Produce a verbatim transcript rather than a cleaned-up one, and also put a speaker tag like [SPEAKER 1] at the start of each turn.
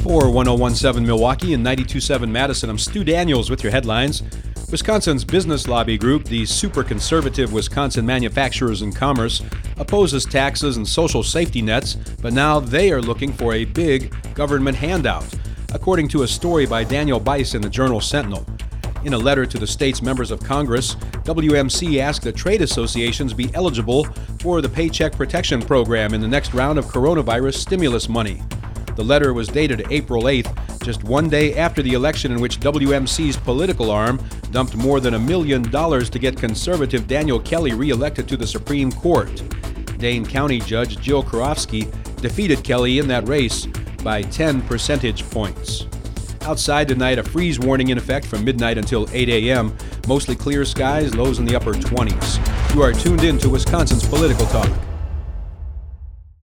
[SPEAKER 1] For one oh one point seven Milwaukee and ninety-two point seven Madison, I'm Stu Daniels with your headlines. Wisconsin's business lobby group, the super conservative Wisconsin Manufacturers and Commerce, opposes taxes and social safety nets, but now they are looking for a big government handout, according to a story by Daniel Bice in the Journal Sentinel. In a letter to the state's members of Congress, W M C asked that trade associations be eligible for the Paycheck Protection Program in the next round of coronavirus stimulus money. The letter was dated April eighth, just one day after the election in which W M C's political arm dumped more than a million dollars to get conservative Daniel Kelly reelected to the Supreme Court. Dane County Judge Jill Karofsky defeated Kelly in that race by ten percentage points. Outside tonight, a freeze warning in effect from midnight until eight a.m. Mostly clear skies, lows in the upper twenties. You are tuned in to Wisconsin's Political Talk.